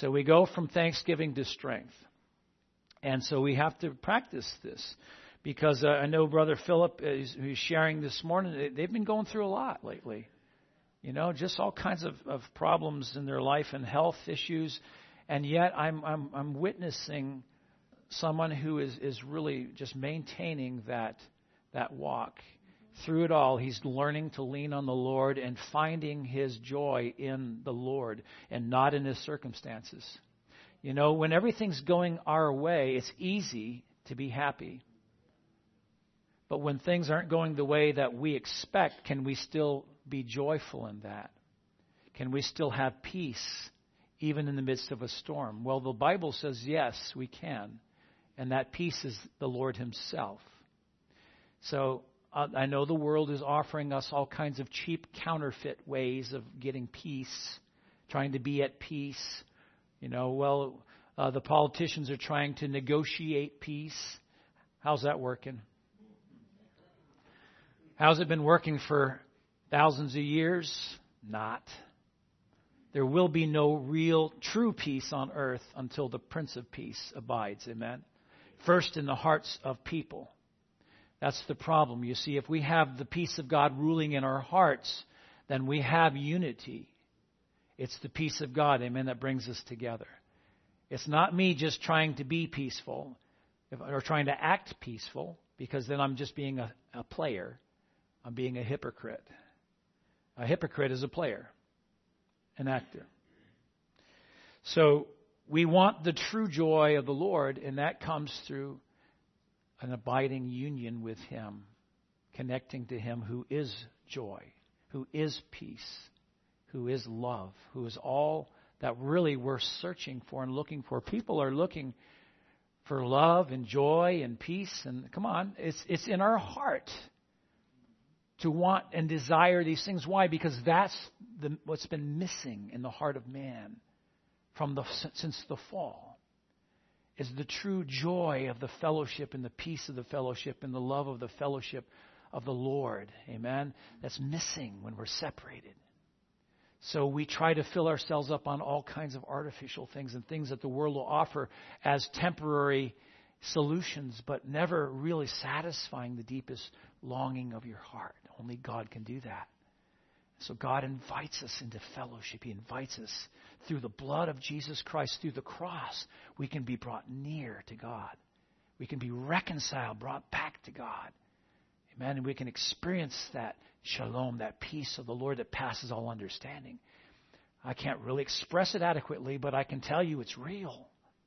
So we go from thanksgiving to strength. And so we have to practice this. Because I know Brother Philip, who's sharing this morning, they've been going through a lot lately. You know, just all kinds of problems in their life and health issues. And yet I'm witnessing someone who is really just maintaining that walk. Through it all, he's learning to lean on the Lord and finding his joy in the Lord and not in his circumstances. You know, when everything's going our way, it's easy to be happy. But when things aren't going the way that we expect, can we still be joyful in that? Can we still have peace even in the midst of a storm? Well, the Bible says yes, we can. And that peace is the Lord himself. So I know the world is offering us all kinds of cheap counterfeit ways of getting peace, trying to be at peace. You know, the politicians are trying to negotiate peace. How's that working? How's it been working for thousands of years? Not. There will be no real, true peace on earth until the Prince of Peace abides. Amen. First in the hearts of people. That's the problem. You see, if we have the peace of God ruling in our hearts, then we have unity. It's the peace of God, amen, that brings us together. It's not me just trying to be peaceful or trying to act peaceful, because then I'm just being a player. I'm being a hypocrite. A hypocrite is a player, an actor. So we want the true joy of the Lord, and that comes through an abiding union with him, connecting to him who is joy, who is peace, who is love, who is all that really we're searching for and looking for. People are looking for love and joy and peace. And come on, it's in our heart to want and desire these things. Why? Because that's what's been missing in the heart of man since the fall. Is the true joy of the fellowship and the peace of the fellowship and the love of the fellowship of the Lord. Amen? That's missing when we're separated. So we try to fill ourselves up on all kinds of artificial things and things that the world will offer as temporary solutions, but never really satisfying the deepest longing of your heart. Only God can do that. So God invites us into fellowship. He invites us through the blood of Jesus Christ, through the cross. We can be brought near to God. We can be reconciled, brought back to God. Amen. And we can experience that shalom, that peace of the Lord that passes all understanding. I can't really express it adequately, but I can tell you it's real.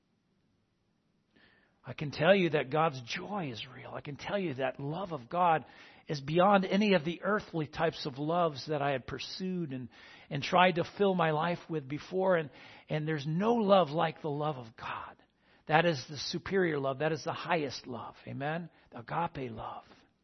I can tell you that God's joy is real. I can tell you that love of God is beyond any of the earthly types of loves that I had pursued and tried to fill my life with before. And there's no love like the love of God. That is the superior love. That is the highest love. Amen? The agape love.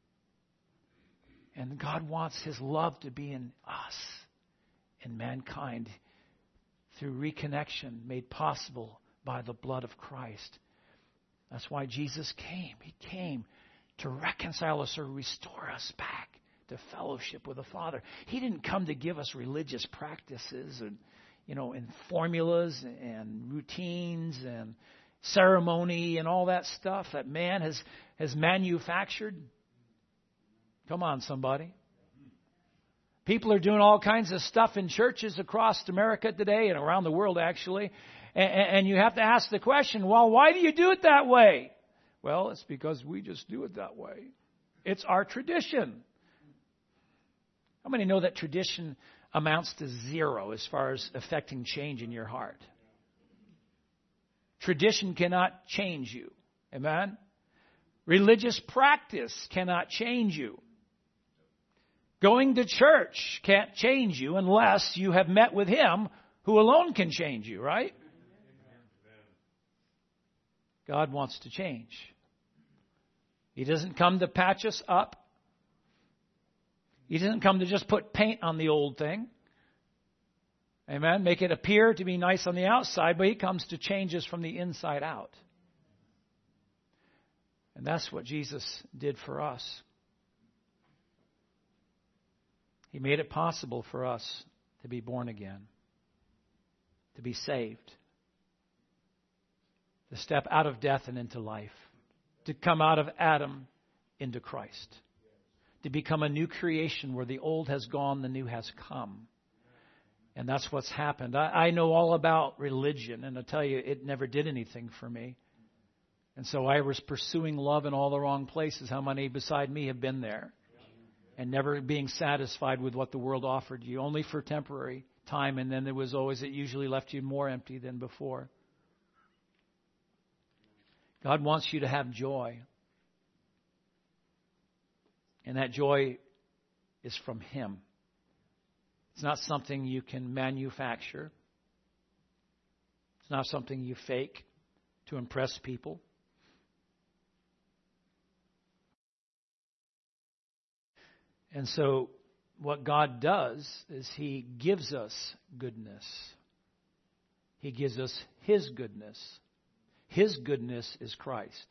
And God wants his love to be in us, in mankind, through reconnection made possible by the blood of Christ. That's why Jesus came. He came to reconcile us or restore us back to fellowship with the Father. He didn't come to give us religious practices and formulas and routines and ceremony and all that stuff that man has manufactured. Come on, somebody. People are doing all kinds of stuff in churches across America today and around the world, actually. And you have to ask the question, well, why do you do it that way? Well, it's because we just do it that way. It's our tradition. How many know that tradition amounts to zero as far as affecting change in your heart? Tradition cannot change you. Amen? Religious practice cannot change you. Going to church can't change you unless you have met with Him who alone can change you, right? God wants to change. He doesn't come to patch us up. He doesn't come to just put paint on the old thing. Amen. Make it appear to be nice on the outside, but He comes to change us from the inside out. And that's what Jesus did for us. He made it possible for us to be born again, to be saved. To step out of death and into life. To come out of Adam into Christ. To become a new creation where the old has gone, the new has come. And that's what's happened. I know all about religion, and I tell you, it never did anything for me. And so I was pursuing love in all the wrong places. How many beside me have been there? And never being satisfied with what the world offered you, only for temporary time. And then there was always, it usually left you more empty than before. God wants you to have joy. And that joy is from Him. It's not something you can manufacture. It's not something you fake to impress people. And so what God does is He gives us goodness. He gives us His goodness. His goodness is Christ.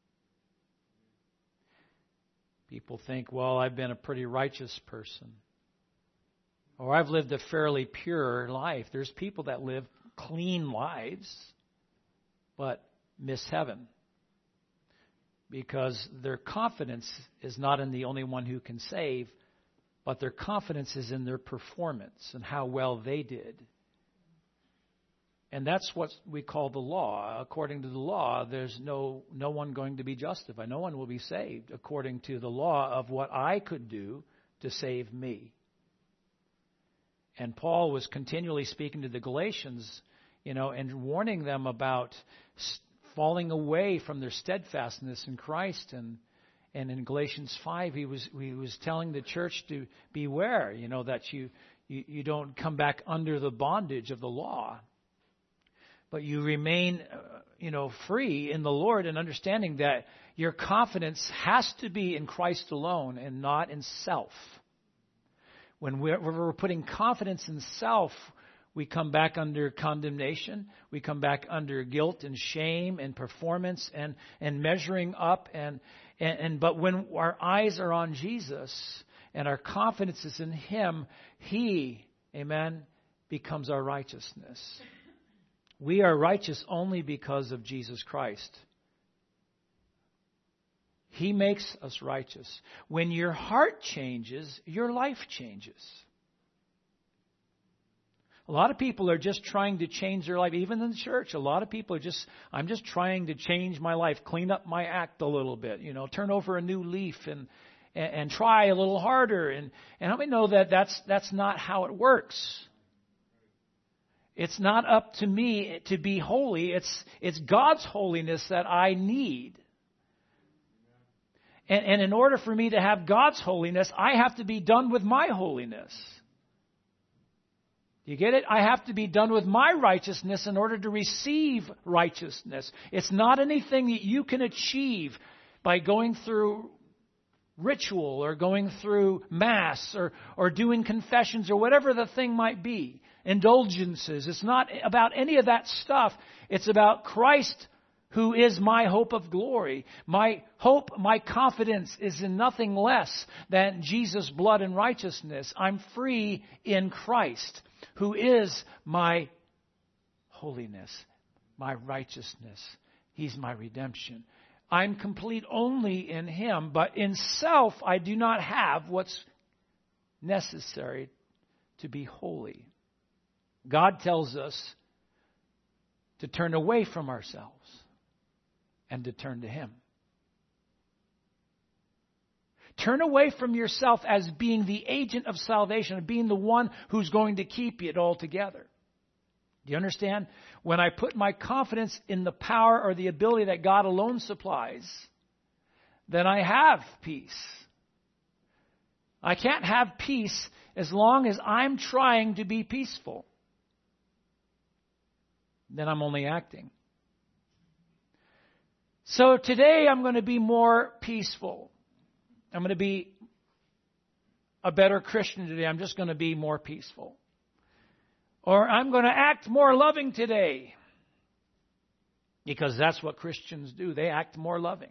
People think, well, I've been a pretty righteous person. Or I've lived a fairly pure life. There's people that live clean lives, but miss heaven. Because their confidence is not in the only one who can save, but their confidence is in their performance and how well they did. And that's what we call the law. According to the law, there's no one going to be justified. No one will be saved according to the law of what I could do to save me. And Paul was continually speaking to the Galatians, and warning them about falling away from their steadfastness in Christ. And in Galatians 5, he was telling the church to beware, that you don't come back under the bondage of the law. But you remain, free in the Lord and understanding that your confidence has to be in Christ alone and not in self. When we're putting confidence in self, we come back under condemnation. We come back under guilt and shame and performance and measuring up. But when our eyes are on Jesus and our confidence is in Him, He, amen, becomes our righteousness. We are righteous only because of Jesus Christ. He makes us righteous. When your heart changes, your life changes. A lot of people are just trying to change their life, even in the church. A lot of people are I'm just trying to change my life, clean up my act a little bit, turn over a new leaf and try a little harder. And how many know that that's not how it works? It's not up to me to be holy. It's God's holiness that I need. And in order for me to have God's holiness, I have to be done with my holiness. You get it? I have to be done with my righteousness in order to receive righteousness. It's not anything that you can achieve by going through ritual or going through mass or doing confessions or whatever the thing might be. Indulgences. It's not about any of that stuff. It's about Christ, who is my hope of glory. My hope, my confidence is in nothing less than Jesus' blood and righteousness. I'm free in Christ, who is my holiness, my righteousness. He's my redemption. I'm complete only in Him, but in self I do not have what's necessary to be holy. God tells us to turn away from ourselves and to turn to Him. Turn away from yourself as being the agent of salvation, and being the one who's going to keep it all together. Do you understand? When I put my confidence in the power or the ability that God alone supplies, then I have peace. I can't have peace as long as I'm trying to be peaceful. Then I'm only acting. So today I'm going to be more peaceful. I'm going to be a better Christian today. I'm just going to be more peaceful. Or I'm going to act more loving today. Because that's what Christians do. They act more loving.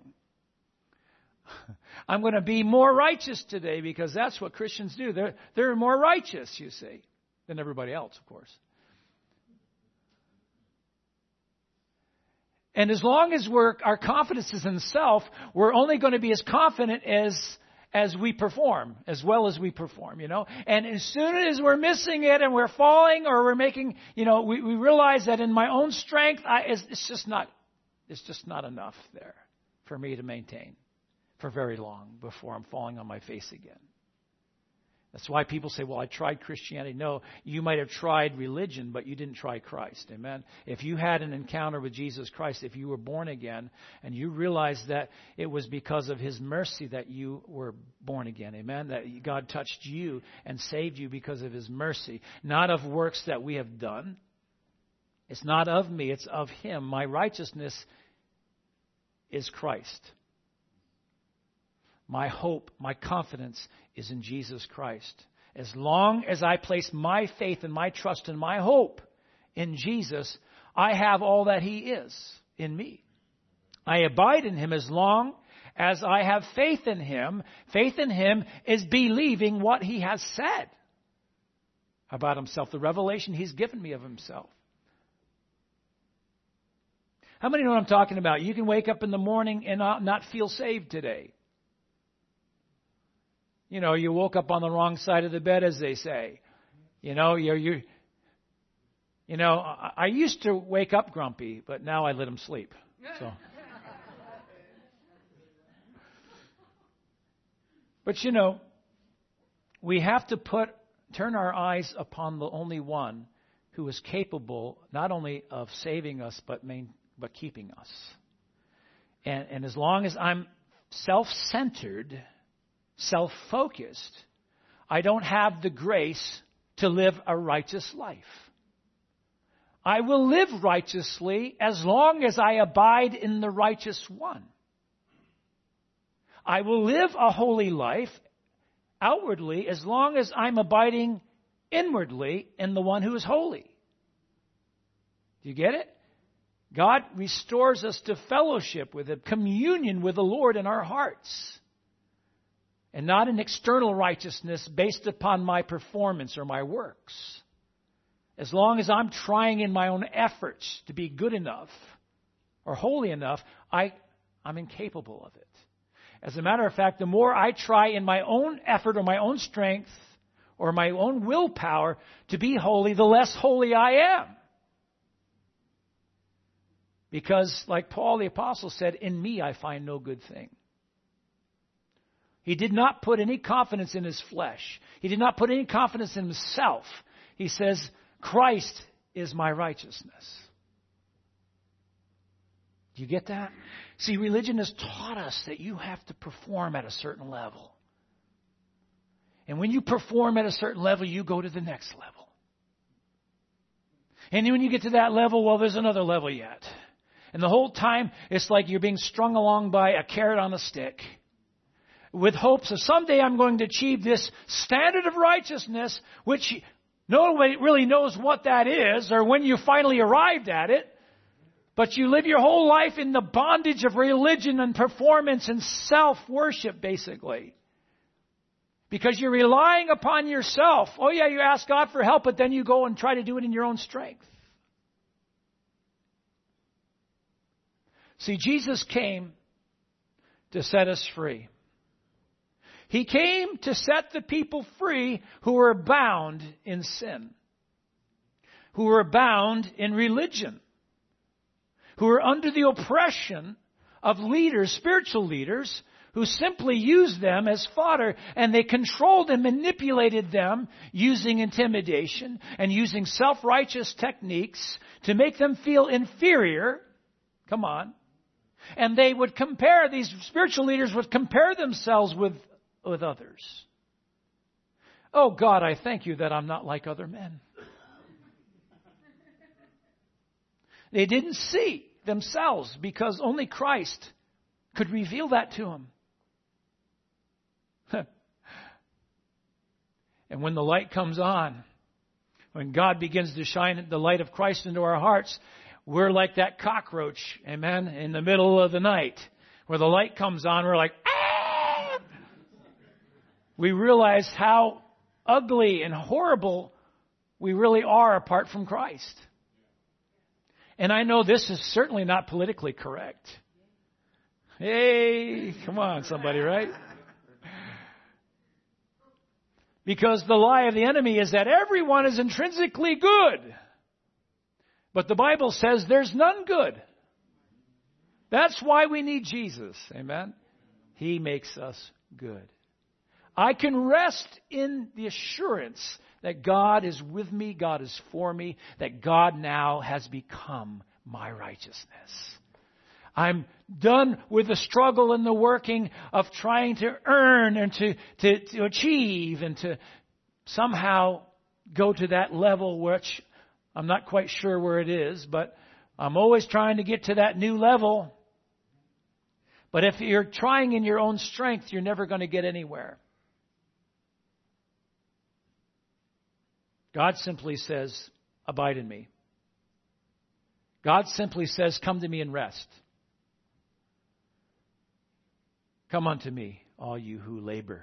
I'm going to be more righteous today because that's what Christians do. They're more righteous, you see, than everybody else, of course. And as long as our confidence is in self, we're only going to be as confident as we perform, as well as we perform, And as soon as we're missing it and we're falling or we're making, we realize that in my own strength, it's just not enough there for me to maintain for very long before I'm falling on my face again. That's why people say, well, I tried Christianity. No, you might have tried religion, but you didn't try Christ. Amen. If you had an encounter with Jesus Christ, if you were born again and you realized that it was because of His mercy that you were born again. Amen. That God touched you and saved you because of His mercy, not of works that we have done. It's not of me, it's of Him. My righteousness is Christ. My hope, my confidence is in Jesus Christ. As long as I place my faith and my trust and my hope in Jesus, I have all that He is in me. I abide in Him as long as I have faith in Him. Faith in Him is believing what He has said about Himself, the revelation He's given me of Himself. How many know what I'm talking about? You can wake up in the morning and not feel saved today. You woke up on the wrong side of the bed, as they say. I used to wake up grumpy, but now I let him sleep. So. But we have to turn our eyes upon the only one who is capable not only of saving us, but keeping us. And as long as I'm self-centered, self-focused, I don't have the grace to live a righteous life. I will live righteously as long as I abide in the righteous one. I will live a holy life outwardly as long as I'm abiding inwardly in the one who is holy. Do you get it? God restores us to fellowship with Him, communion with the Lord in our hearts. And not an external righteousness based upon my performance or my works. As long as I'm trying in my own efforts to be good enough or holy enough, I'm incapable of it. As a matter of fact, the more I try in my own effort or my own strength or my own willpower to be holy, the less holy I am. Because, like Paul the Apostle said, in me I find no good thing. He did not put any confidence in his flesh. He did not put any confidence in himself. He says, Christ is my righteousness. Do you get that? See, religion has taught us that you have to perform at a certain level. And when you perform at a certain level, you go to the next level. And then when you get to that level, well, there's another level yet. And the whole time, it's like you're being strung along by a carrot on a stick, with hopes of someday I'm going to achieve this standard of righteousness, which nobody really knows what that is, or when you finally arrived at it. But you live your whole life in the bondage of religion and performance and self-worship, basically. Because you're relying upon yourself. Oh yeah, you ask God for help, but then you go and try to do it in your own strength. See, Jesus came to set us free. He came to set the people free who were bound in sin, who were bound in religion, who were under the oppression of leaders, spiritual leaders, who simply used them as fodder, and they controlled and manipulated them using intimidation and using self-righteous techniques to make them feel inferior. Come on. And they would compare, these spiritual leaders would compare themselves with others. Oh God, I thank you that I'm not like other men. They didn't see themselves because only Christ could reveal that to them. And when the light comes on, when God begins to shine the light of Christ into our hearts, we're like that cockroach, amen, in the middle of the night. Where the light comes on, we're like, ah! We realize how ugly and horrible we really are apart from Christ. And I know this is certainly not politically correct. Hey, come on, somebody, right? Because the lie of the enemy is that everyone is intrinsically good. But the Bible says there's none good. That's why we need Jesus. Amen? He makes us good. I can rest in the assurance that God is with me, God is for me, that God now has become my righteousness. I'm done with the struggle and the working of trying to earn and to achieve and to somehow go to that level, which I'm not quite sure where it is, but I'm always trying to get to that new level. But if you're trying in your own strength, you're never going to get anywhere. God simply says, abide in me. God simply says, come to me and rest. Come unto me, all you who labor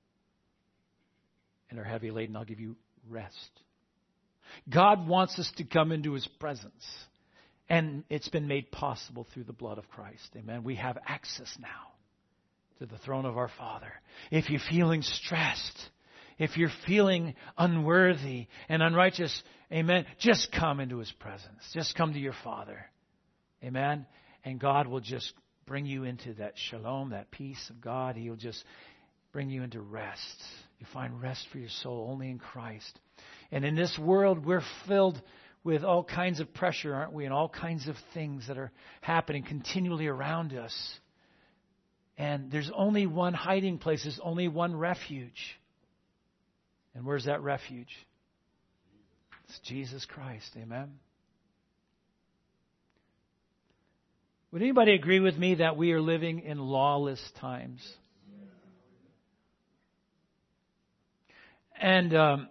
and are heavy laden. I'll give you rest. God wants us to come into His presence. And it's been made possible through the blood of Christ. Amen. We have access now to the throne of our Father. If you're feeling stressed, if you're feeling unworthy and unrighteous, amen, just come into His presence. Just come to your Father. Amen. And God will just bring you into that shalom, that peace of God. He'll just bring you into rest. You find rest for your soul only in Christ. And in this world, we're filled with all kinds of pressure, aren't we? And all kinds of things that are happening continually around us. And there's only one hiding place. There's only one refuge. And where's that refuge? It's Jesus Christ. Amen. Would anybody agree with me that we are living in lawless times? And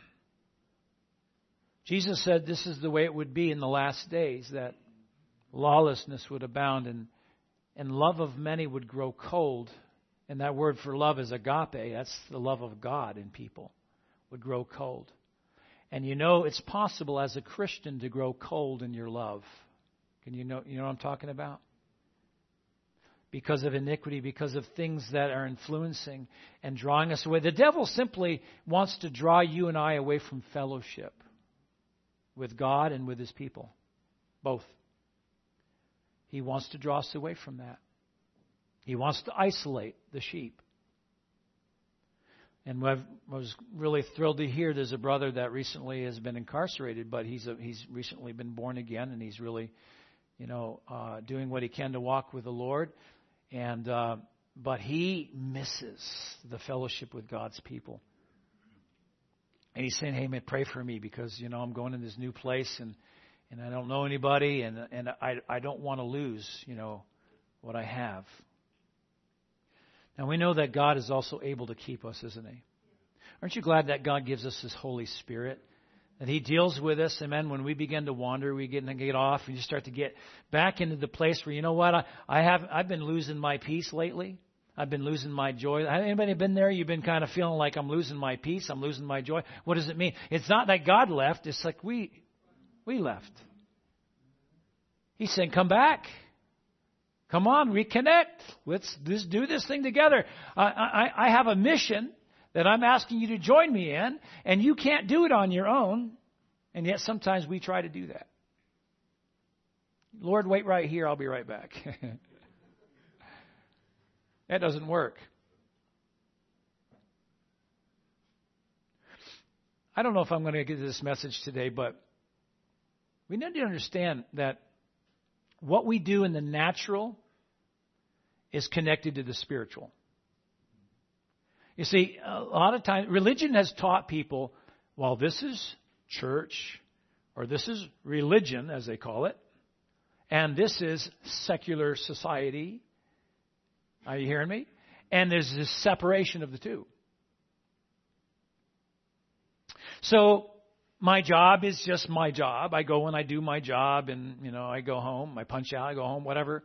Jesus said this is the way it would be in the last days, that lawlessness would abound and love of many would grow cold. And that word for love is agape. That's the love of God in people, would grow cold. And you know it's possible as a Christian to grow cold in your love. You know what I'm talking about? Because of iniquity, because of things that are influencing and drawing us away. The devil simply wants to draw you and I away from fellowship with God and with His people. Both. He wants to draw us away from that. He wants to isolate the sheep. And I was really thrilled to hear there's a brother that recently has been incarcerated, but he's recently been born again, and he's really, doing what he can to walk with the Lord. And but he misses the fellowship with God's people. And he's saying, hey, man, pray for me because, I'm going in this new place and I don't know anybody and I don't want to lose, what I have. Now, we know that God is also able to keep us, isn't He? Aren't you glad that God gives us His Holy Spirit? That He deals with us, amen. When we begin to wander, we get off and you start to get back into the place where, you know what, I've been losing my peace lately. I've been losing my joy. Anybody been there? You've been kind of feeling like I'm losing my peace. I'm losing my joy. What does it mean? It's not that God left. It's like we left. He's saying, come back. Come on, reconnect. Let's do this thing together. I have a mission that I'm asking you to join me in, and you can't do it on your own. And yet sometimes we try to do that. Lord, wait right here. I'll be right back. That doesn't work. I don't know if I'm going to get this message today, but we need to understand that what we do in the natural is connected to the spiritual. You see, a lot of times, religion has taught people, well, this is church, or this is religion, as they call it, and this is secular society. Are you hearing me? And there's this separation of the two. So my job is just my job. I go and I do my job, and I go home. I punch out. I go home. Whatever.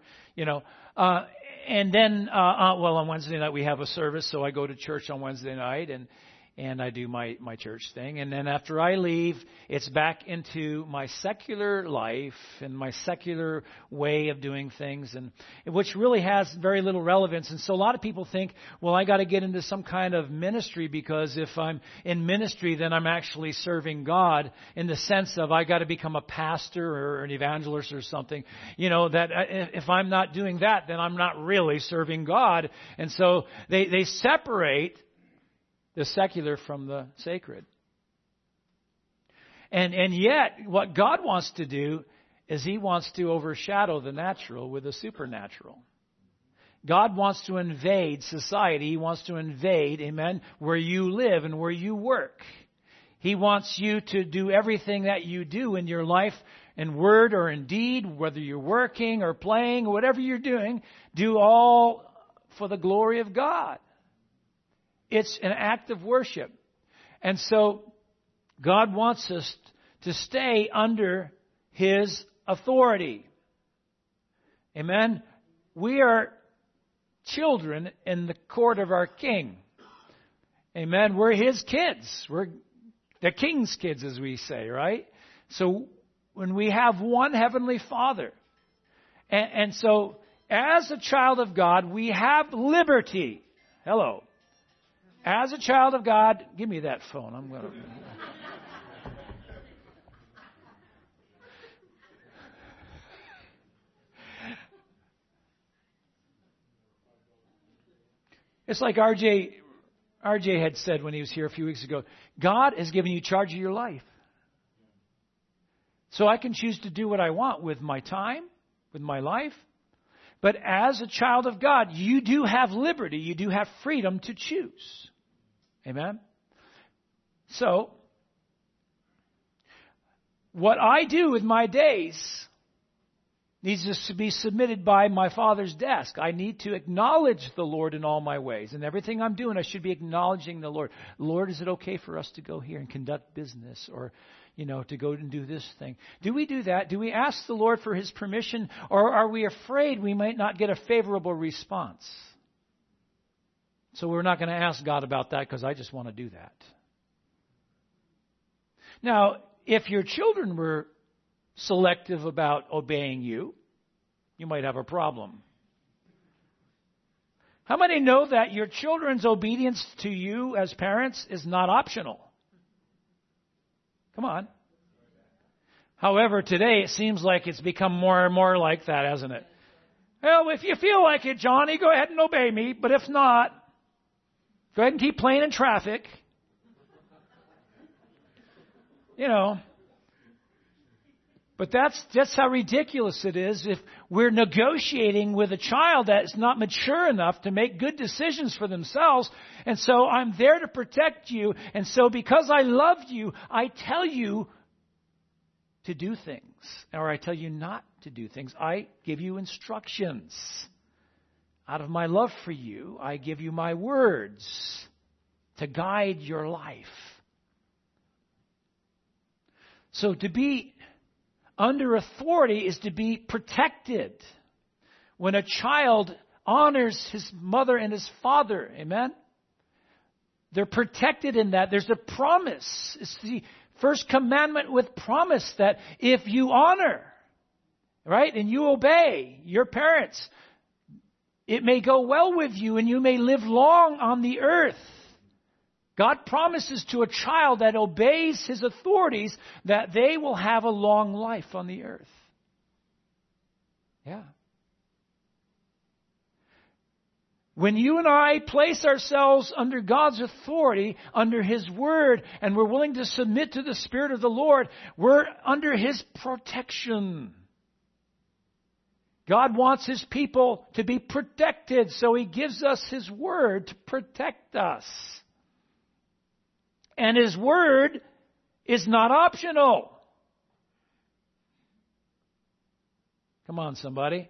And then, on Wednesday night we have a service, so I go to church on Wednesday night, and I do my church thing. And then after I leave, it's back into my secular life and my secular way of doing things, and which really has very little relevance. And so a lot of people think, well, I got to get into some kind of ministry, because if I'm in ministry, then I'm actually serving God, in the sense of I got to become a pastor or an evangelist or something. You know, that if I'm not doing that, then I'm not really serving God. And so they separate the secular from the sacred. And yet, what God wants to do is He wants to overshadow the natural with the supernatural. God wants to invade society. He wants to invade, amen, where you live and where you work. He wants you to do everything that you do in your life, in word or in deed, whether you're working or playing or whatever you're doing, do all for the glory of God. It's an act of worship. And so God wants us to stay under His authority. Amen. We are children in the court of our King. Amen. We're His kids. We're the King's kids, as we say, right? So when we have one Heavenly Father, and so as a child of God, we have liberty. Hello. As a child of God, give me that phone. I'm going to. It's like RJ had said when he was here a few weeks ago. God has given you charge of your life. So I can choose to do what I want with my time, with my life. But as a child of God, you do have liberty. You do have freedom to choose. Amen? So, what I do with my days needs to be submitted by my Father's desk. I need to acknowledge the Lord in all my ways. And everything I'm doing, I should be acknowledging the Lord. Lord, is it okay for us to go here and conduct business, or, you know, to go and do this thing? Do we do that? Do we ask the Lord for His permission, or are we afraid we might not get a favorable response? So we're not going to ask God about that because I just want to do that. Now, if your children were selective about obeying you, you might have a problem. How many know that your children's obedience to you as parents is not optional? Come on. However, today it seems like it's become more and more like that, hasn't it? Well, if you feel like it, Johnny, go ahead and obey me. But if not, go ahead and keep playing in traffic. You know. But that's how ridiculous it is if we're negotiating with a child that's not mature enough to make good decisions for themselves. And so I'm there to protect you. And so because I love you, I tell you to do things. Or I tell you not to do things. I give you instructions. Out of my love for you, I give you my words to guide your life. So to be under authority is to be protected. When a child honors his mother and his father, amen? They're protected in that. There's a promise. It's the first commandment with promise that if you honor, right, and you obey your parents, it may go well with you and you may live long on the earth. God promises to a child that obeys His authorities that they will have a long life on the earth. Yeah. When you and I place ourselves under God's authority, under His Word, and we're willing to submit to the Spirit of the Lord, we're under His protection. God wants His people to be protected, so He gives us His Word to protect us. And His Word is not optional. Come on, somebody.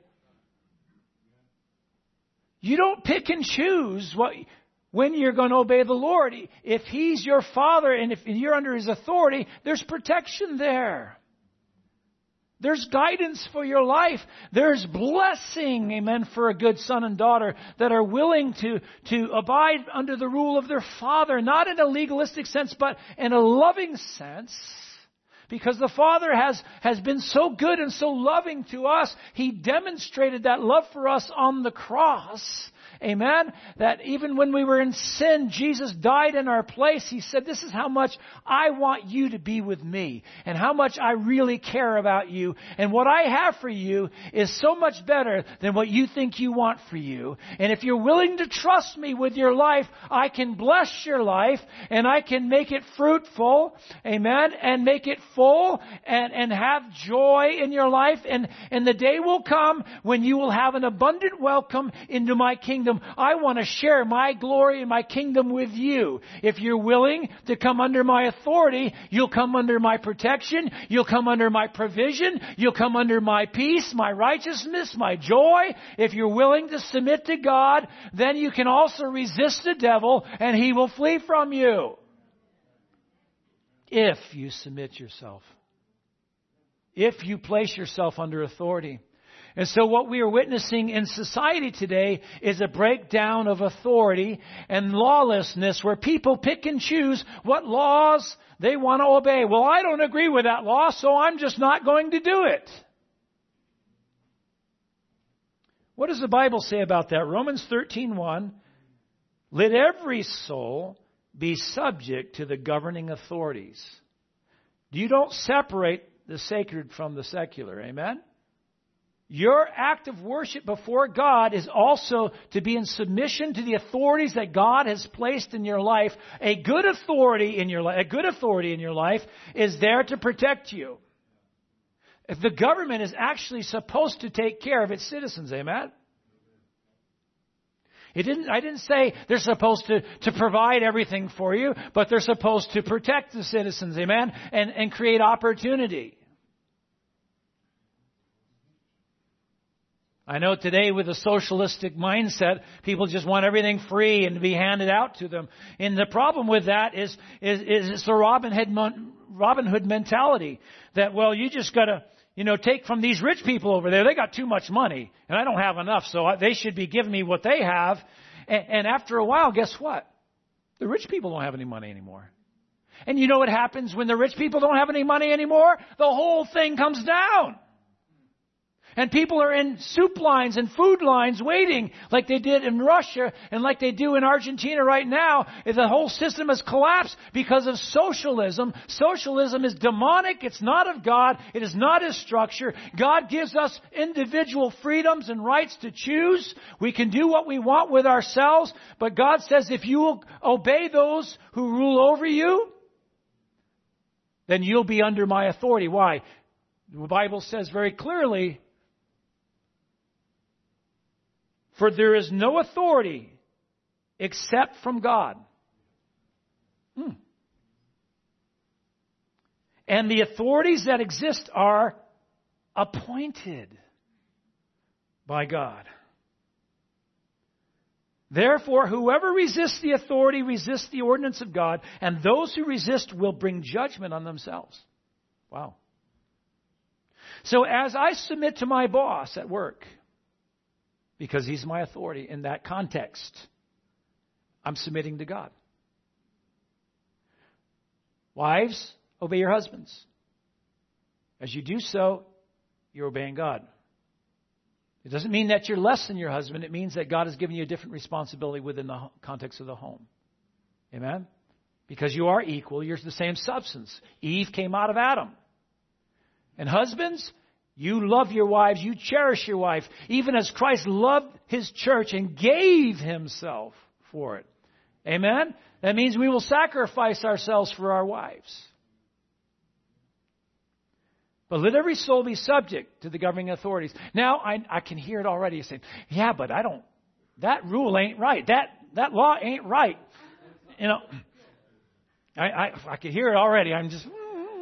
You don't pick and choose when you're going to obey the Lord. If He's your Father and if you're under His authority, there's protection there. There's guidance for your life. There's blessing, amen, for a good son and daughter that are willing to abide under the rule of their father, not in a legalistic sense, but in a loving sense. Because the Father has been so good and so loving to us. He demonstrated that love for us on the cross. Amen? That even when we were in sin, Jesus died in our place. He said, this is how much I want you to be with me and how much I really care about you. And what I have for you is so much better than what you think you want for you. And if you're willing to trust me with your life, I can bless your life and I can make it fruitful. Amen? And make it full and have joy in your life. And the day will come when you will have an abundant welcome into my kingdom. I want to share my glory and my kingdom with you. If you're willing to come under my authority, you'll come under my protection. You'll come under my provision. You'll come under my peace, my righteousness, my joy. If you're willing to submit to God, then you can also resist the devil and he will flee from you. If you submit yourself. If you place yourself under authority. And so what we are witnessing in society today is a breakdown of authority and lawlessness where people pick and choose what laws they want to obey. Well, I don't agree with that law, so I'm just not going to do it. What does the Bible say about that? Romans 13:1, let every soul be subject to the governing authorities. You don't separate the sacred from the secular. Amen? Your act of worship before God is also to be in submission to the authorities that God has placed in your life. A good authority in your life is there to protect you. If the government is actually supposed to take care of its citizens, amen? I didn't say they're supposed to provide everything for you, but they're supposed to protect the citizens, amen? And create opportunity. I know today with a socialistic mindset, people just want everything free and to be handed out to them. And the problem with that is it's the Robin Hood mentality that, well, you just got to, take from these rich people over there. They got too much money and I don't have enough, so they should be giving me what they have. And after a while, guess what? The rich people don't have any money anymore. And you know what happens when the rich people don't have any money anymore? The whole thing comes down. And people are in soup lines and food lines waiting like they did in Russia and like they do in Argentina right now. The whole system has collapsed because of socialism. Socialism is demonic. It's not of God. It is not His structure. God gives us individual freedoms and rights to choose. We can do what we want with ourselves. But God says if you will obey those who rule over you, then you'll be under my authority. Why? The Bible says very clearly, for there is no authority except from God. And the authorities that exist are appointed by God. Therefore, whoever resists the authority resists the ordinance of God, and those who resist will bring judgment on themselves. Wow. So as I submit to my boss at work, because he's my authority in that context, I'm submitting to God. Wives, obey your husbands. As you do so, you're obeying God. It doesn't mean that you're less than your husband. It means that God has given you a different responsibility within the context of the home. Amen? Because you are equal. You're the same substance. Eve came out of Adam. And husbands, you love your wives. You cherish your wife. Even as Christ loved His church and gave Himself for it. Amen? That means we will sacrifice ourselves for our wives. But let every soul be subject to the governing authorities. Now, I can hear it already saying, yeah, but that rule ain't right. That law ain't right. I can hear it already. I'm just...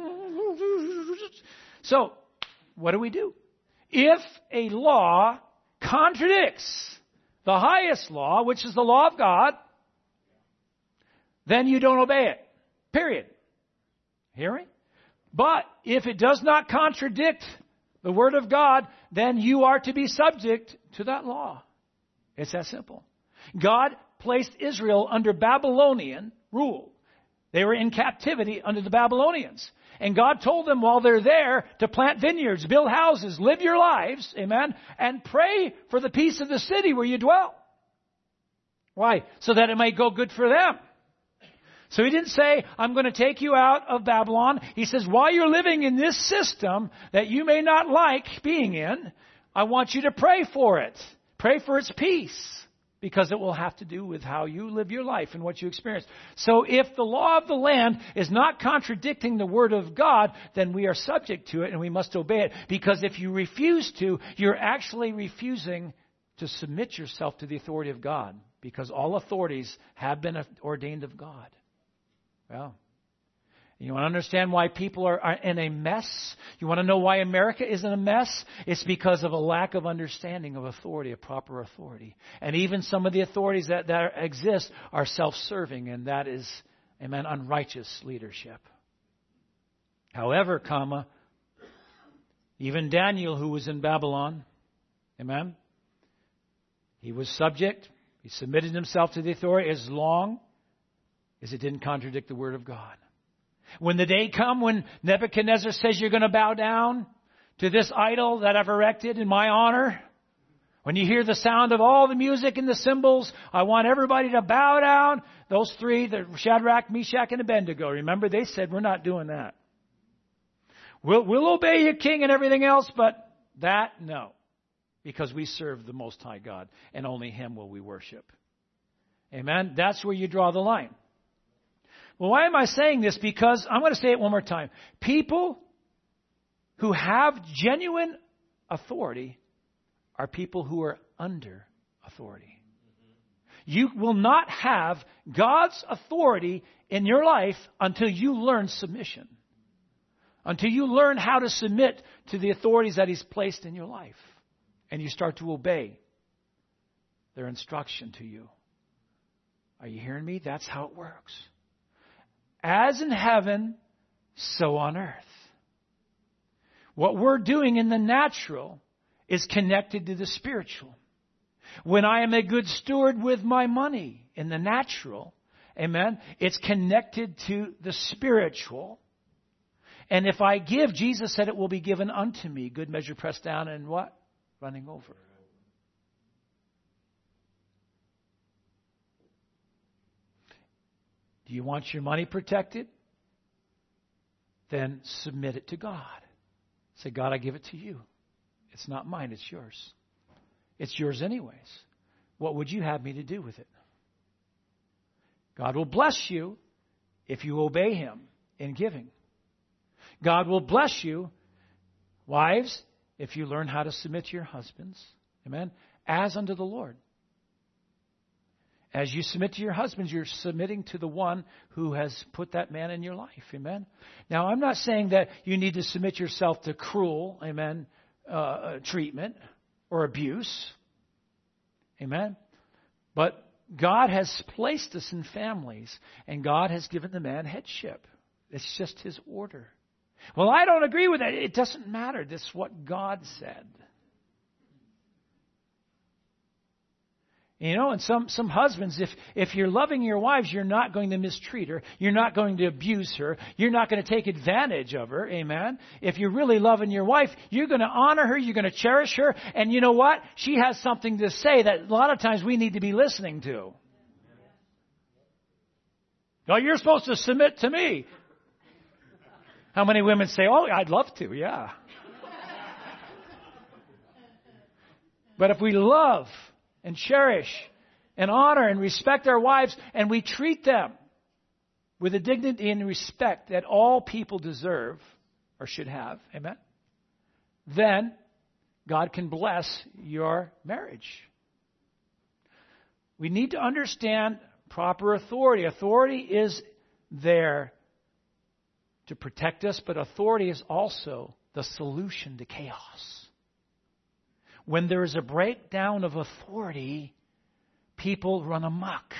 So, what do? If a law contradicts the highest law, which is the law of God, then you don't obey it. Period. Hearing? But if it does not contradict the Word of God, then you are to be subject to that law. It's that simple. God placed Israel under Babylonian rule. They were in captivity under the Babylonians. And God told them while they're there to plant vineyards, build houses, live your lives, amen, and pray for the peace of the city where you dwell. Why? So that it might go good for them. So He didn't say, I'm going to take you out of Babylon. He says, while you're living in this system that you may not like being in, I want you to pray for it. Pray for its peace. Because it will have to do with how you live your life and what you experience. So if the law of the land is not contradicting the Word of God, then we are subject to it and we must obey it. Because if you refuse to, you're actually refusing to submit yourself to the authority of God. Because all authorities have been ordained of God. Well, you want to understand why people are in a mess? You want to know why America is in a mess? It's because of a lack of understanding of authority, of proper authority. And even some of the authorities that exist are self-serving, and that is, amen, unrighteous leadership. However, even Daniel, who was in Babylon, amen, he was subject. He submitted himself to the authority as long as it didn't contradict the Word of God. When the day come when Nebuchadnezzar says you're going to bow down to this idol that I've erected in my honor, when you hear the sound of all the music and the cymbals, I want everybody to bow down. Those three, the Shadrach, Meshach, and Abednego, remember they said we're not doing that. We'll obey you, king, and everything else, but that, no. Because we serve the Most High God, and only Him will we worship. Amen? That's where you draw the line. Well, why am I saying this? Because I'm going to say it one more time. People who have genuine authority are people who are under authority. You will not have God's authority in your life until you learn submission. Until you learn how to submit to the authorities that He's placed in your life. And you start to obey their instruction to you. Are you hearing me? That's how it works. As in heaven, so on earth. What we're doing in the natural is connected to the spiritual. When I am a good steward with my money in the natural, amen, it's connected to the spiritual. And if I give, Jesus said it will be given unto me. Good measure pressed down and what? Running over. Do you want your money protected? Then submit it to God. Say, God, I give it to you. It's not mine, it's yours. It's yours anyways. What would you have me to do with it? God will bless you if you obey Him in giving. God will bless you, wives, if you learn how to submit to your husbands. Amen. As unto the Lord. As you submit to your husbands, you're submitting to the one who has put that man in your life. Amen. Now, I'm not saying that you need to submit yourself to cruel, amen, treatment or abuse. Amen. But God has placed us in families, and God has given the man headship. It's just His order. Well, I don't agree with that. It doesn't matter. This is what God said. You know, and some husbands, if you're loving your wives, you're not going to mistreat her. You're not going to abuse her. You're not going to take advantage of her. Amen. If you're really loving your wife, you're going to honor her. You're going to cherish her. And you know what? She has something to say that a lot of times we need to be listening to. Oh, you're supposed to submit to me. How many women say, oh, I'd love to, yeah. But if we love and cherish and honor and respect our wives, and we treat them with the dignity and respect that all people deserve or should have, amen, then God can bless your marriage. We need to understand proper authority. Authority is there to protect us, but authority is also the solution to chaos. When there is a breakdown of authority, people run amok.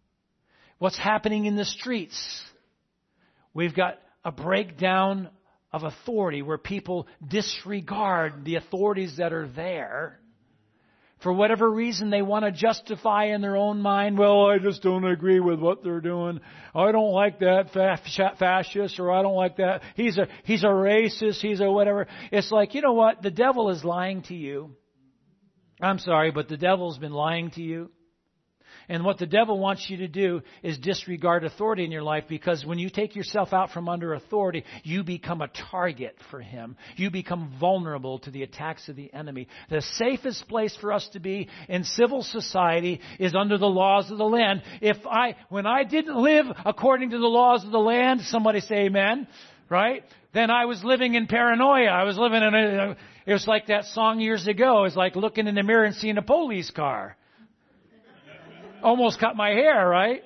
What's happening in the streets? We've got a breakdown of authority where people disregard the authorities that are there. For whatever reason, they want to justify in their own mind, well, I just don't agree with what they're doing. I don't like that fascist, or I don't like that. He's a racist, he's a whatever. It's like, you know what? The devil is lying to you. I'm sorry, but the devil's been lying to you. And what the devil wants you to do is disregard authority in your life, because when you take yourself out from under authority, you become a target for him. You become vulnerable to the attacks of the enemy. The safest place for us to be in civil society is under the laws of the land. When I didn't live according to the laws of the land, somebody say amen, right? Then I was living in paranoia. I was living it was like that song years ago. It was like looking in the mirror and seeing a police car. Almost cut my hair, right?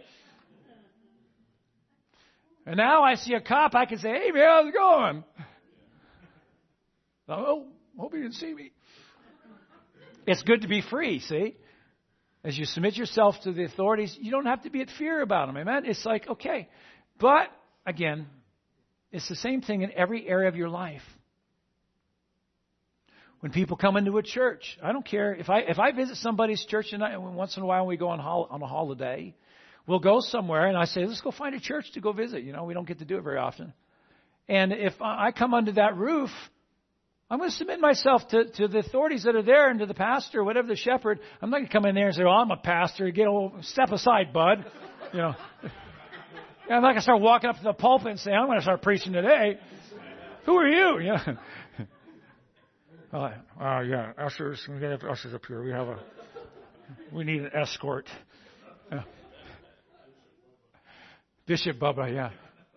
And now I see a cop, I can say, hey, man, how's it going? Oh, hope you didn't see me. It's good to be free, see? As you submit yourself to the authorities, you don't have to be at fear about them, amen? It's like, okay. But, again, it's the same thing in every area of your life. When people come into a church, I don't care. If I visit somebody's church, and once in a while we go on a holiday, we'll go somewhere, and I say, let's go find a church to go visit. You know, we don't get to do it very often. And if I come under that roof, I'm going to submit myself to the authorities that are there and to the pastor, whatever the shepherd. I'm not going to come in there and say, well, I'm a pastor. Step aside, bud. You know, I'm not going to start walking up to the pulpit and say, I'm going to start preaching today. Who are you? You know. Yeah, ushers. We have ushers up here. We need an escort. Bishop Bubba, yeah.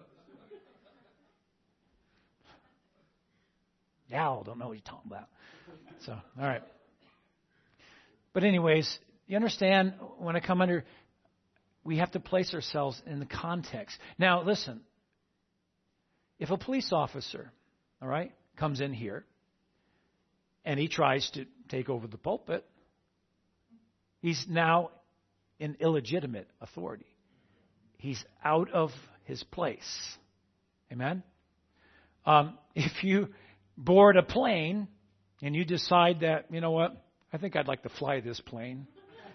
Y'all don't know what he's talking about. So, all right. But anyways, you understand, when I come under, we have to place ourselves in the context. Now, listen. If a police officer, all right, comes in here, and he tries to take over the pulpit, he's now in illegitimate authority. He's out of his place. Amen? If you board a plane and you decide that, you know what, I think I'd like to fly this plane.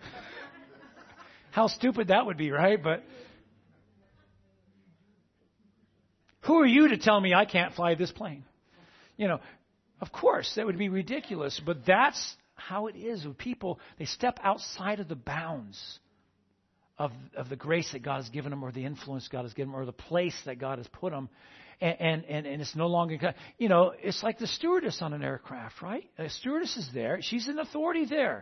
How stupid that would be, right? But who are you to tell me I can't fly this plane? You know, of course, that would be ridiculous, but that's how it is with people. They step outside of the bounds of the grace that God has given them, or the influence God has given them, or the place that God has put them, and it's no longer, you know, it's like the stewardess on an aircraft, right? A stewardess is there. She's an authority there.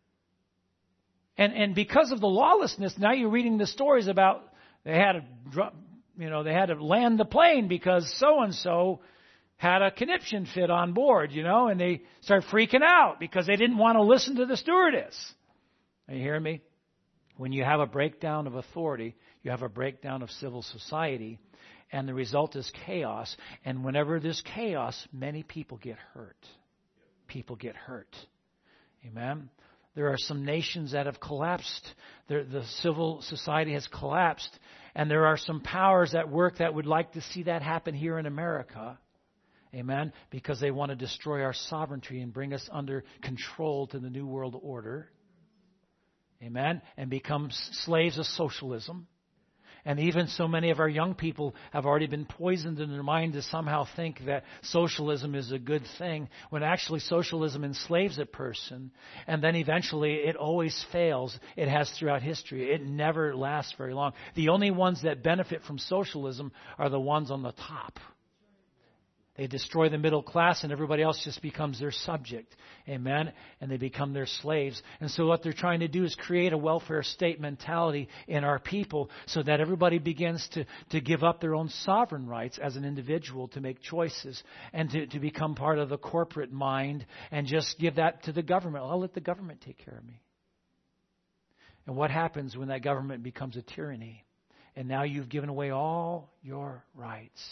And because of the lawlessness, now you're reading the stories about they had to land the plane because so-and-so had a conniption fit on board, you know, and they start freaking out because they didn't want to listen to the stewardess. Are you hearing me? When you have a breakdown of authority, you have a breakdown of civil society, and the result is chaos. And whenever there's chaos, many people get hurt. People get hurt. Amen? There are some nations that have collapsed. The civil society has collapsed. And there are some powers at work that would like to see that happen here in America. Amen? Because they want to destroy our sovereignty and bring us under control to the New World Order. Amen? And become slaves of socialism. And even so many of our young people have already been poisoned in their mind to somehow think that socialism is a good thing, when actually socialism enslaves a person. And then eventually it always fails. It has throughout history. It never lasts very long. The only ones that benefit from socialism are the ones on the top. They destroy the middle class, and everybody else just becomes their subject. Amen? And they become their slaves. And so what they're trying to do is create a welfare state mentality in our people so that everybody begins to give up their own sovereign rights as an individual to make choices and to become part of the corporate mind and just give that to the government. I'll let the government take care of me. And what happens when that government becomes a tyranny? And now you've given away all your rights.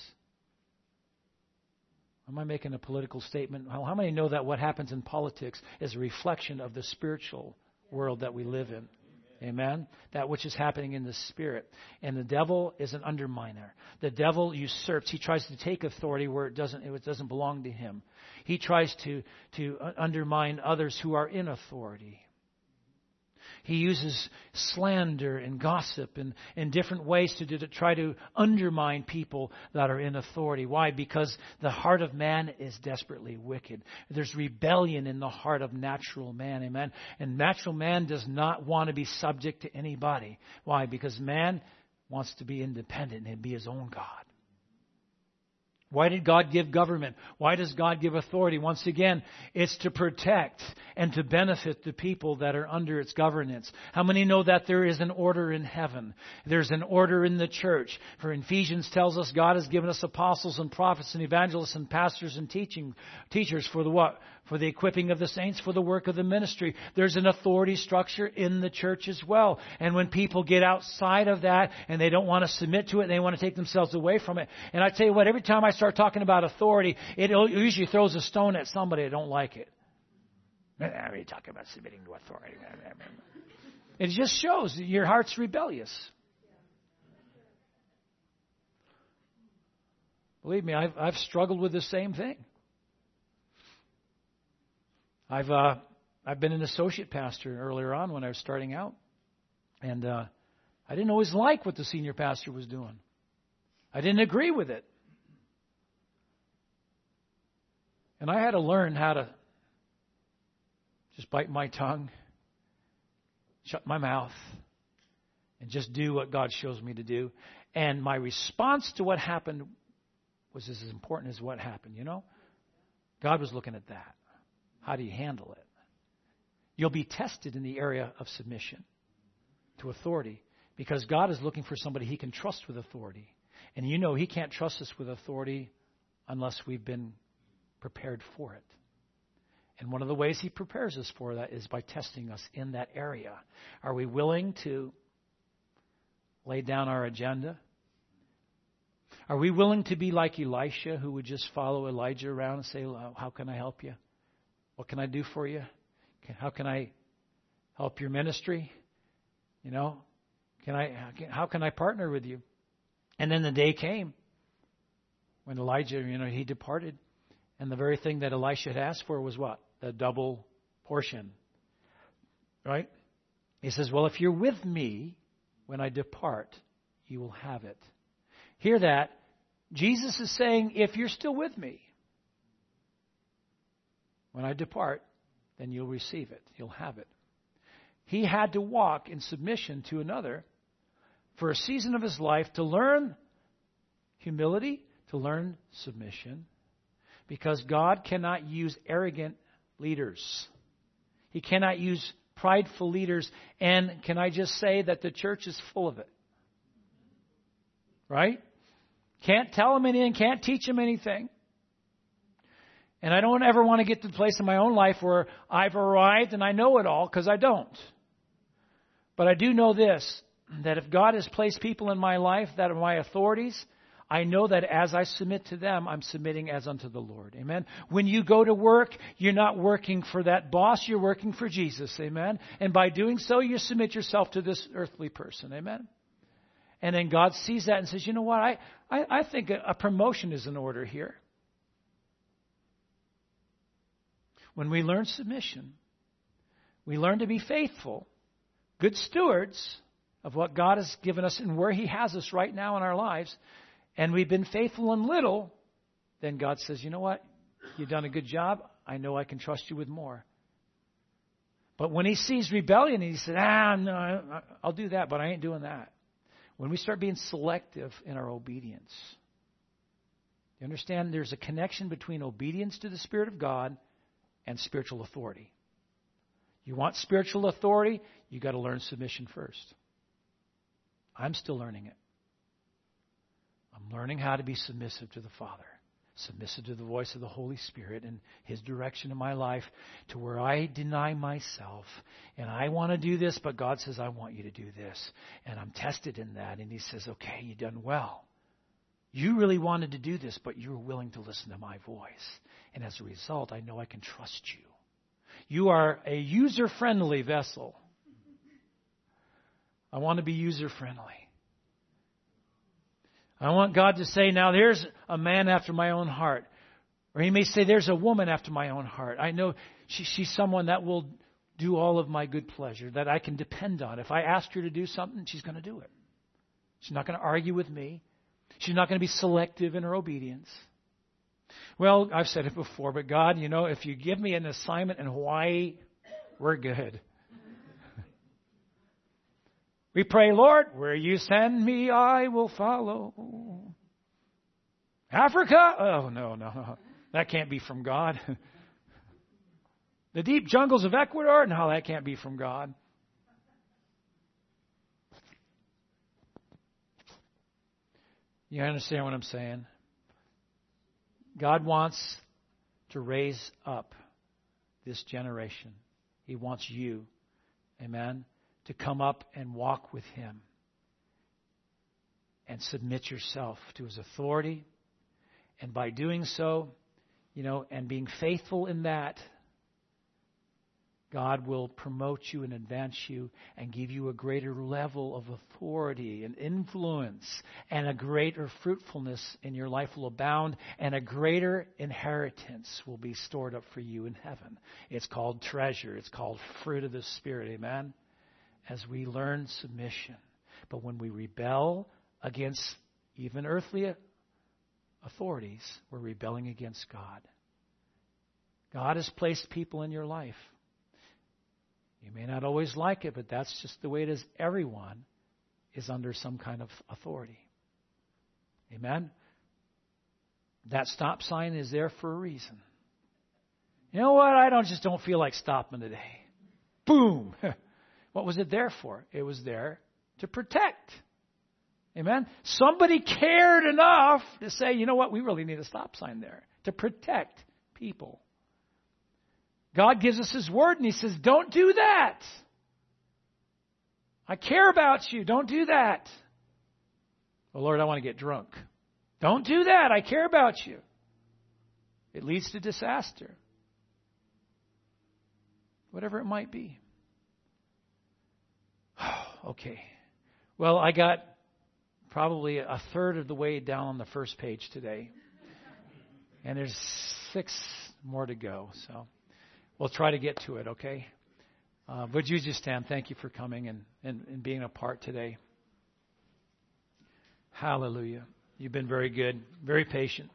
Am I making a political statement? How many know that what happens in politics is a reflection of the spiritual world that we live in? Amen? That which is happening in the Spirit. And the devil is an underminer. The devil usurps. He tries to take authority where it doesn't belong to him. He tries to undermine others who are in authority. He uses slander and gossip and different ways to try to undermine people that are in authority. Why? Because the heart of man is desperately wicked. There's rebellion in the heart of natural man. Amen. And natural man does not want to be subject to anybody. Why? Because man wants to be independent and be his own God. Why did God give government? Why does God give authority? Once again, it's to protect and to benefit the people that are under its governance. How many know that there is an order in heaven? There's an order in the church. For Ephesians tells us God has given us apostles and prophets and evangelists and pastors and teachers for the what? For the equipping of the saints, for the work of the ministry. There's an authority structure in the church as well. And when people get outside of that and they don't want to submit to it, they want to take themselves away from it. And I tell you what, every time I start talking about authority, it usually throws a stone at somebody that don't like it. Are you talking about submitting to authority? It just shows that your heart's rebellious. Believe me, I've struggled with the same thing. I've been an associate pastor earlier on when I was starting out. And I didn't always like what the senior pastor was doing. I didn't agree with it. And I had to learn how to just bite my tongue, shut my mouth, and just do what God shows me to do. And my response to what happened was as important as what happened, you know? God was looking at that. How do you handle it? You'll be tested in the area of submission to authority because God is looking for somebody He can trust with authority. And you know He can't trust us with authority unless we've been prepared for it. And one of the ways He prepares us for that is by testing us in that area. Are we willing to lay down our agenda? Are we willing to be like Elisha, who would just follow Elijah around and say, how can I help you? What can I do for you? How can I help your ministry? You know, how can I partner with you? And then the day came when Elijah, he departed. And the very thing that Elisha had asked for was what? The double portion. Right? He says, well, if you're with me when I depart, you will have it. Hear that. Jesus is saying, if you're still with me when I depart, then you'll receive it. You'll have it. He had to walk in submission to another for a season of his life to learn humility, to learn submission, because God cannot use arrogant leaders. He cannot use prideful leaders. And can I just say that the church is full of it? Right? Can't tell them anything, can't teach them anything. And I don't ever want to get to the place in my own life where I've arrived and I know it all, because I don't. But I do know this, that if God has placed people in my life that are my authorities, I know that as I submit to them, I'm submitting as unto the Lord. Amen. When you go to work, you're not working for that boss, you're working for Jesus. Amen. And by doing so, you submit yourself to this earthly person. Amen. And then God sees that and says, you know what, I think a promotion is in order here. When we learn submission, we learn to be faithful, good stewards of what God has given us and where He has us right now in our lives, and we've been faithful in little, then God says, you know what, you've done a good job. I know I can trust you with more. But when He sees rebellion, He said, no, I'll do that, but I ain't doing that. When we start being selective in our obedience, you understand there's a connection between obedience to the Spirit of God and spiritual authority. You want spiritual authority, you got to learn submission first. I'm still learning it. I'm learning how to be submissive to the Father, submissive to the voice of the Holy Spirit and His direction in my life, to where I deny myself and I want to do this, but God says, I want you to do this. And I'm tested in that. And He says, okay, you've done well. You really wanted to do this, but you were willing to listen to my voice. And as a result, I know I can trust you. You are a user-friendly vessel. I want to be user-friendly. I want God to say, now there's a man after my own heart. Or He may say, there's a woman after my own heart. I know she's someone that will do all of my good pleasure, that I can depend on. If I ask her to do something, she's going to do it. She's not going to argue with me. She's not going to be selective in her obedience. Well, I've said it before, but God, if you give me an assignment in Hawaii, we're good. We pray, Lord, where you send me, I will follow. Africa? Oh, no. That can't be from God. The deep jungles of Ecuador? No, that can't be from God. You understand what I'm saying? God wants to raise up this generation. He wants you, amen, to come up and walk with Him and submit yourself to His authority. And by doing so, and being faithful in that, God will promote you and advance you and give you a greater level of authority and influence, and a greater fruitfulness in your life will abound, and a greater inheritance will be stored up for you in heaven. It's called treasure. It's called fruit of the Spirit. Amen? As we learn submission. But when we rebel against even earthly authorities, we're rebelling against God. God has placed people in your life. You may not always like it, but that's just the way it is. Everyone is under some kind of authority. Amen? That stop sign is there for a reason. You know what? I don't feel like stopping today. Boom! What was it there for? It was there to protect. Amen? Somebody cared enough to say, you know what? We really need a stop sign there to protect people. God gives us His word and He says, don't do that. I care about you. Don't do that. Oh, Lord, I want to get drunk. Don't do that. I care about you. It leads to disaster. Whatever it might be. Okay. Well, I got probably a third of the way down on the first page today. And there's 6 more to go. So we'll try to get to it, okay? Would you just stand? Thank you for coming and being a part today. Hallelujah. You've been very good, very patient.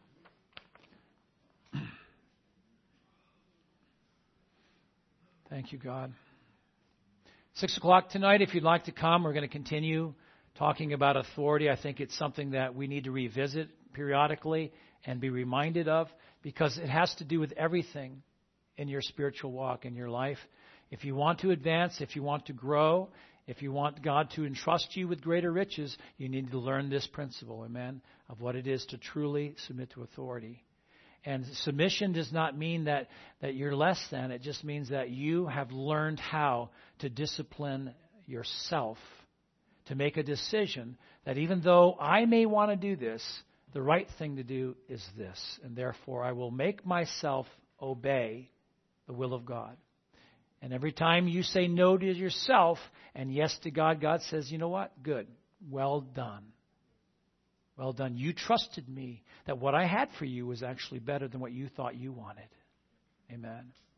Thank you, God. 6 o'clock tonight, if you'd like to come, we're going to continue talking about authority. I think it's something that we need to revisit periodically and be reminded of, because it has to do with everything in your spiritual walk, in your life. If you want to advance, if you want to grow, if you want God to entrust you with greater riches, you need to learn this principle, amen, of what it is to truly submit to authority. And submission does not mean that you're less than. It just means that you have learned how to discipline yourself, to make a decision that even though I may want to do this, the right thing to do is this. And therefore, I will make myself obey the will of God. And every time you say no to yourself and yes to God, God says, you know what? Good. Well done. Well done. You trusted me that what I had for you was actually better than what you thought you wanted. Amen.